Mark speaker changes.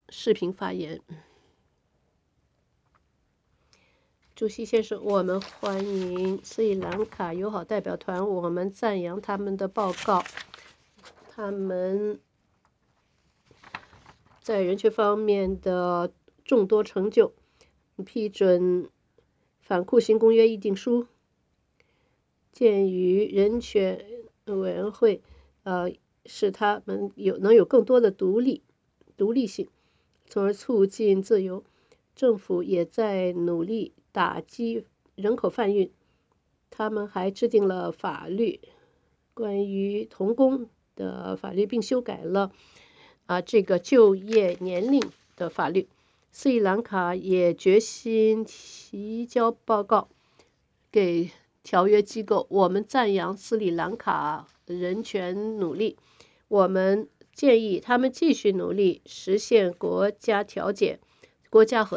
Speaker 1: 视频发言。主席先生，我们欢迎斯里兰卡友好代表团，我们赞扬他们的报告。他们在人权方面的众多成就，批准反酷刑公约议定书。鉴于人权委员会使他们能有更多的独立性，从而促进自由。政府也在努力打击人口贩运。他们还制定了法律，关于童工的法律，并修改了这个就业年龄的法律。斯里兰卡也决心提交报告给条约机构。我们赞扬斯里兰卡人权努力，我们建议他们继续努力实现国家和